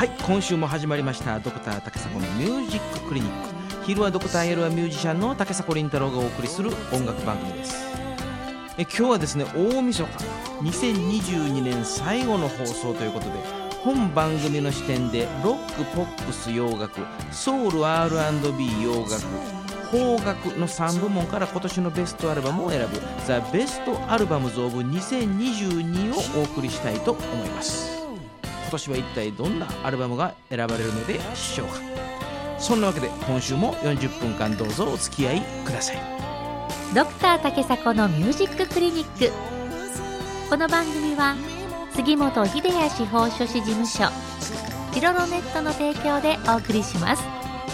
はい、今週も始まりましたドクター竹迫のミュージッククリニック。昼はドクター、夜はミュージシャンの竹迫倫太郎がお送りする音楽番組です。今日はですね、大晦日2022年最後の放送ということで、本番組の視点でロック、ポップス、洋楽、ソウル、 R&B、 洋楽、邦楽の3部門から今年のベストアルバムを選ぶザ・ベストアルバムズ・オブ2022をお送りしたいと思います。今年は一体どんなアルバムが選ばれるのでしょうか。そんなわけで今週も40分間どうぞお付き合いください。 ドクター竹迫のミュージッククリニック。この番組は杉本秀哉司法書士事務所チロロネットの提供でお送りします。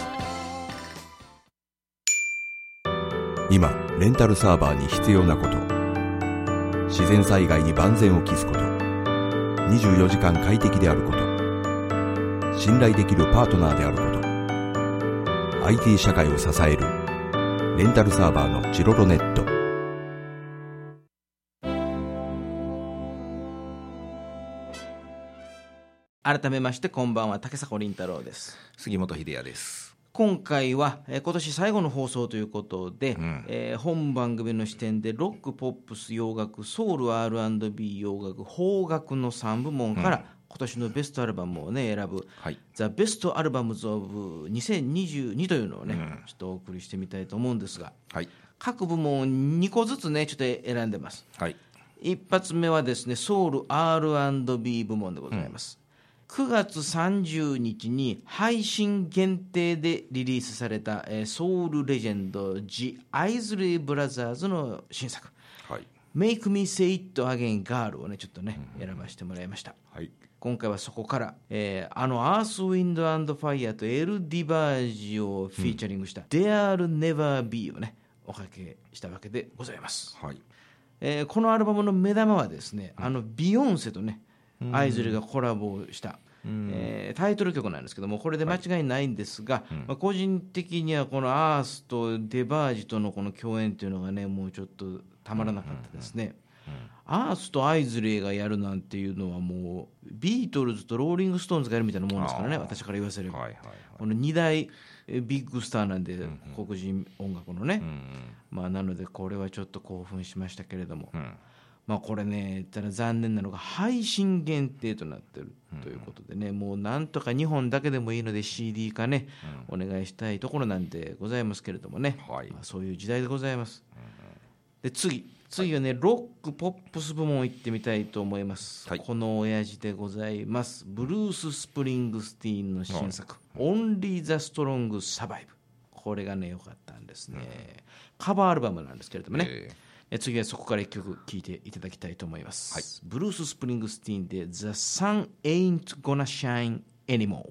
今レンタルサーバーに必要なこと、自然災害に万全を期すこと、24時間快適であること、信頼できるパートナーであること、 IT 社会を支えるレンタルサーバーのチロロネット。 改めましてこんばんは、竹迫倫太郎です。 杉本秀哉です。 今回は今年最後の放送ということで、本番組の視点でロック、ポップス、洋楽、ソウル、 R&B、 洋楽、邦楽の3部門から今年のベストアルバムをね選ぶ、ザ・ベストアルバムズ・オブ2022というのをね、ちょっとお送りしてみたいと思うんですが、各部門2個ずつねちょっと選んでます。一発目はですね、ソウル R&B 部門でございます。9月30日に配信限定でリリースされた、ソウルレジェンド The Isley Brothers の新作、Make Me Say It Again Girl をねちょっとね、選ばせてもらいました。今回はそこから、あのアースウィンド&ファイヤーとエル・ディバージをフィーチャリングした、There'll Never Be をねおかけしたわけでございます。このアルバムの目玉はですね、ビヨンセとねアイズレがコラボした、タイトル曲なんですけども、これで間違いないんですが、個人的にはこのアースとデバージとのこの共演というのがねもうちょっとたまらなかったですね。アースとアイズレイがやるなんていうのはもうビートルズとローリングストーンズがやるみたいなもんですからね、私から言わせれば、この2大ビッグスターなんで、黒人音楽のね、なのでこれはちょっと興奮しましたけれども、これね言ったら残念なのが配信限定となっているということでね、もうなんとか2本だけでもいいので CD 化ね、お願いしたいところなんでございますけれどもね、そういう時代でございます。で次はね、ロックポップス部門行ってみたいと思います。この親父でございます。ブルース・スプリングスティーンの新作、Only the Strong Survive。これがね良かったんですね。カバーアルバムなんですけれどもね、次はそこから1曲聴いていただきたいと思います。ブルース・スプリングスティーンで The Sun Ain't Gonna Shine Anymore。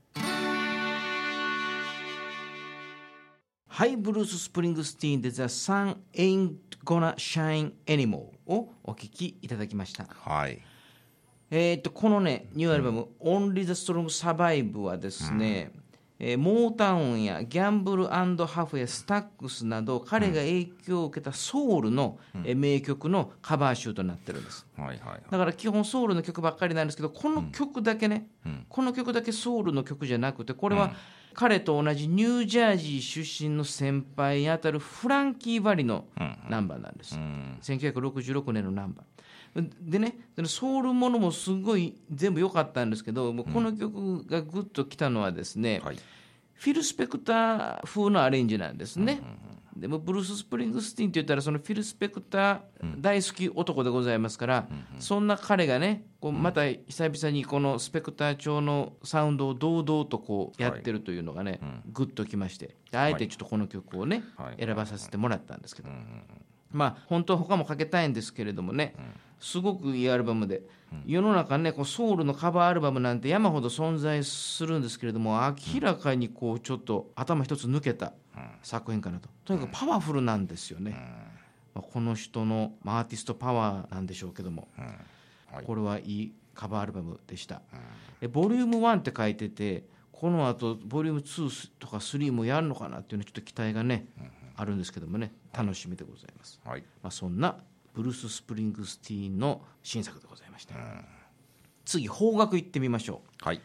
はい、ブルース・スプリングスティーンで The Sun Ain't Gonna Shine Anymore をお聴きいただきました。このねニューアルバム、Only the Strong Survive はですね、モータウンやギャンブル&ハフやスタックスなど彼が影響を受けたソウルの名曲のカバー集となってるんです。だから基本ソウルの曲ばっかりなんですけど、この曲だけね、この曲だけソウルの曲じゃなくて、これは彼と同じニュージャージー出身の先輩にあたるフランキー・バリのナンバーなんです。1966年のナンバーでね、ソウルものもすごい全部良かったんですけど、もうこの曲がグッときたのはですね、フィル・スペクター風のアレンジなんですね。でもブルース・スプリングスティーンといったらそのフィル・スペクター大好き男でございますから、そんな彼がねこうまた久々にこのスペクター調のサウンドを堂々とこうやってるというのがね、グッときまして、あえてちょっとこの曲をね選ばさせてもらったんですけど、本当は他もかけたいんですけれどもね、すごくいいアルバムで、世の中ねこうソウルのカバーアルバムなんて山ほど存在するんですけれども、明らかにこうちょっと頭一つ抜けた作品かなと。とにかくパワフルなんですよね。この人のアーティストパワーなんでしょうけども、これはいいカバーアルバムでした。ボリューム1って書いてて、この後ボリューム2とか3もやるのかなっていうのちょっと期待がね、あるんですけどもね、楽しみでございます。そんなブルース・スプリングスティーンの新作でございました。次邦楽行ってみましょう。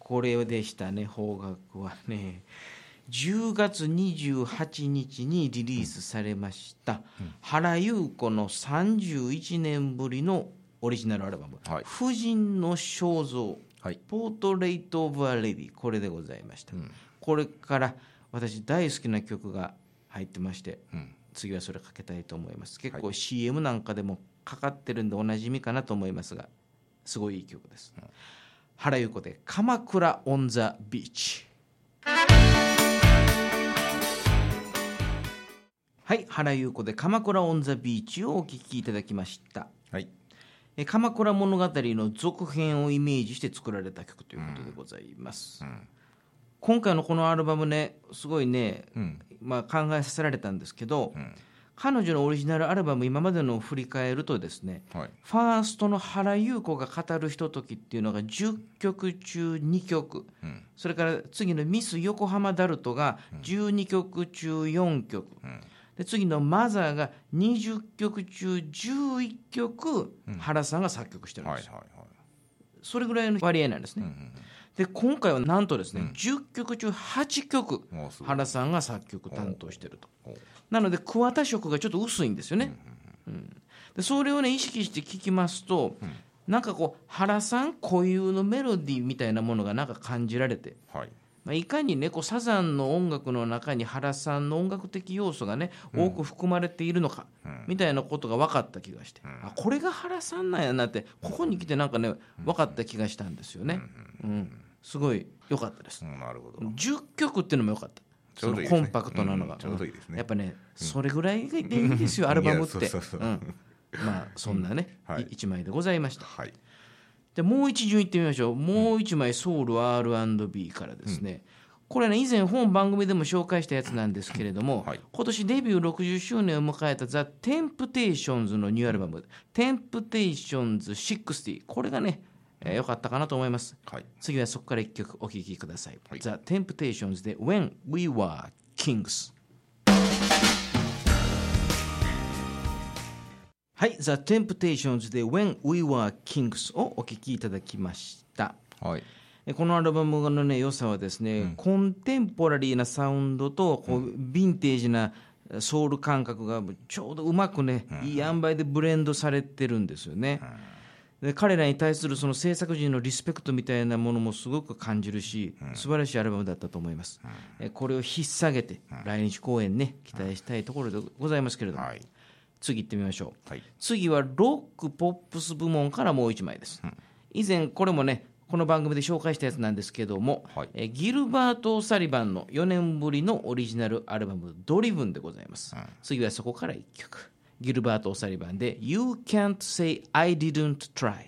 これでしたね。邦楽はね10月28日にリリースされました、原由子の31年ぶりのオリジナルアルバム、婦人の肖像、ポートレイト・オブ・ア・レディ、これでございました、これから私大好きな曲が入ってまして、次はそれかけたいと思います。結構 CM なんかでもかかってるんでおなじみかなと思いますが、すごいいい曲です、原由子で鎌倉オンザビーチ。はい、原由子で鎌倉オンザビーチをお聴きいただきました、鎌倉物語の続編をイメージして作られた曲ということでございます、今回のこのアルバムね、すごいね、考えさせられたんですけど、彼女のオリジナルアルバム今までのを振り返るとですね、ファーストの原由子が語るひとときっていうのが10曲中2曲、それから次のミス横浜ダルトが12曲中4曲、で次のマザーが20曲中11曲、原さんが作曲してるんですよ、それぐらいの割合なんですね、で今回はなんとですね、10曲中8曲原さんが作曲担当してると。なので桑田色がちょっと薄いんですよね、でそれをね意識して聴きますと、なんかこう原さん固有のメロディーみたいなものがなんか感じられて、いかにねこうサザンの音楽の中に原さんの音楽的要素がね多く含まれているのか、みたいなことが分かった気がして、これが原さんなんやなってここに来てなんかね分かった気がしたんですよね、すごい良かったです、 なるほど。 10曲っていうのも良かった。そのコンパクトなのが、やっぱねそれぐらいでいいんですよ、アルバムって。そんなね、1枚でございました、でもう一順いってみましょう。もう一枚ソウル R&B からですね、これね以前本番組でも紹介したやつなんですけれども、今年デビュー60周年を迎えたザ・テンプテーションズのニューアルバムテンプテーションズ60、これがね良かったかなと思います、次はそこから1曲お聴きください、ザ・テンプテーションズで When We Were Kings。はい、ザ・テンプテーションズで When We Were Kings をお聴きいただきました、このアルバムの、ね、良さはですね、コンテンポラリーなサウンドとこう、ヴィンテージなソウル感覚がちょうどうまくね、いい塩梅でブレンドされてるんですよね、で彼らに対するその制作陣のリスペクトみたいなものもすごく感じるし、素晴らしいアルバムだったと思います、これを引っ提げて来日公演ね期待したいところでございますけれども、次行ってみましょう、次はロックポップス部門からもう1枚です、以前これもねこの番組で紹介したやつなんですけども、ギルバート・オサリバンの4年ぶりのオリジナルアルバムドリブンでございます、次はそこから1曲、ギルバート・オサリバンで You Can't Say I Didn't Try。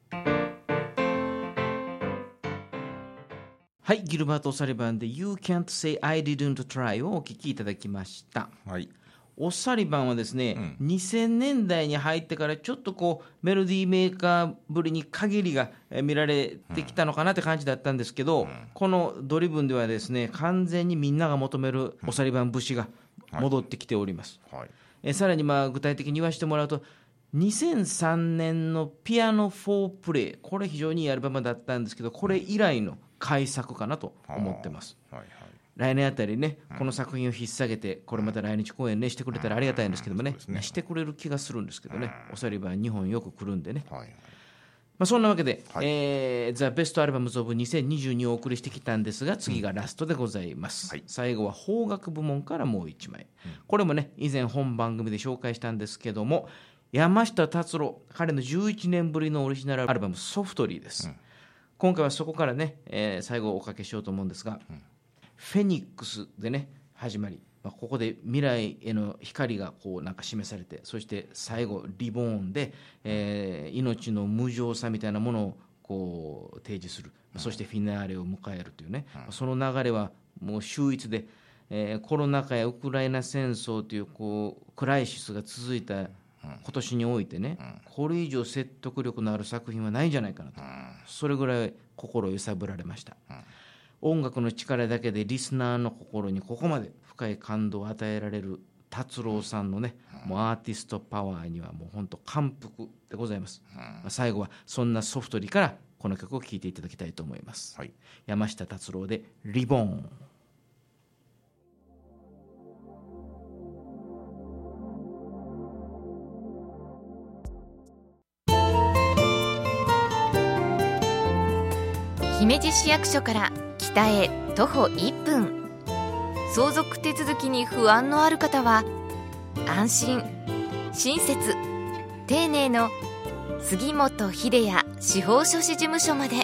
はい、ギルバート・オサリバンで You Can't Say I Didn't Try をお聴きいただきました、オサリバンはですね、2000年代に入ってからちょっとこうメロディーメーカーぶりに陰りが見られてきたのかなって感じだったんですけど、このドリブンではですね完全にみんなが求めるオサリバン節が戻ってきております、さらに具体的に言わせてもらうと2003年のピアノフォープレイ、これ非常にいいアルバムだったんですけど、これ以来の改作かなと思ってます、来年あたりねこの作品を引っ提げてこれまた来日公演ねしてくれたらありがたいんですけどもね、してくれる気がするんですけどね、オサリバン日本よく来るんでね、そんなわけで、ザ・ベストアルバムズ・オブ2022をお送りしてきたんですが、次がラストでございます、最後は邦楽部門からもう1枚、これもね以前本番組で紹介したんですけども、山下達郎、彼の11年ぶりのオリジナルアルバムソフトリーです、今回はそこからね、最後おかけしようと思うんですが、フェニックスでね始まり、ここで未来への光がこうなんか示されて、そして最後リボーンで、命の無常さみたいなものをこう提示する、そしてフィナーレを迎えるというね、その流れはもう秀逸で、コロナ禍やウクライナ戦争というこうクライシスが続いた今年においてね、これ以上説得力のある作品はないんじゃないかなと、それぐらい心揺さぶられました、音楽の力だけでリスナーの心にここまで深い感動を与えられる達郎さんのね、もうアーティストパワーにはもう本当感服でございます、最後はそんなソフトリからこの曲を聴いていただきたいと思います、 はい、 山下達郎でリボーン。 姫路市役所から北へ徒歩1分。相続手続きに不安のある方は安心、親切、丁寧の杉本秀哉司法書士事務所まで。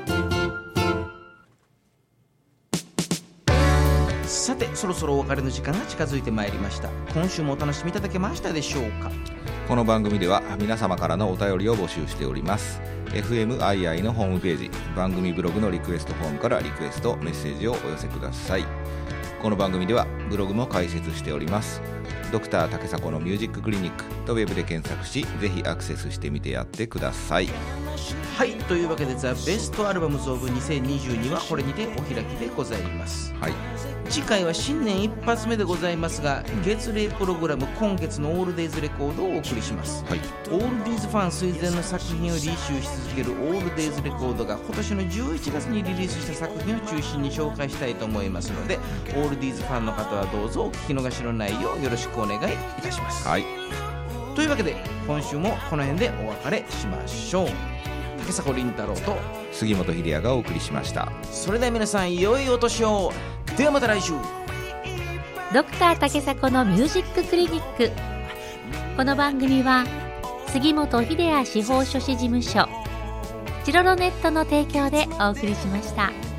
さて、そろそろお別れの時間が近づいてまいりました。今週もお楽しみいただけましたでしょうか。 この番組では皆様からのお便りを募集しております。 FMII のホームページ、番組ブログのリクエストフォームからリクエストメッセージをお寄せください。この番組ではブログも開設しております。ドクター竹迫のミュージッククリニックとウェブで検索し、ぜひアクセスしてみてやってください。 はい、というわけでザ・ベストアルバムズオブ2022はこれにてお開きでございます、 はい、 次回は新年一発目でございますが、月例プログラム今月のオールデイズレコードをお送りします、 はい、 オールディーズファン垂涎の作品をリシューし続けるオールデイズレコードが今年の11月にリリースした作品を中心に紹介したいと思いますので、オールディーズファンの方はどうぞお聞き逃しのないようよろしくお願いいたします、 はい、 というわけで今週もこの辺でお別れしましょう。竹迫倫太郎と杉本秀哉がお送りしました。 それでは皆さん、良いお年を。ではまた来週。 ドクター竹迫のミュージッククリニック。この番組は杉本秀哉司法書士事務所チロロネットの提供でお送りしました。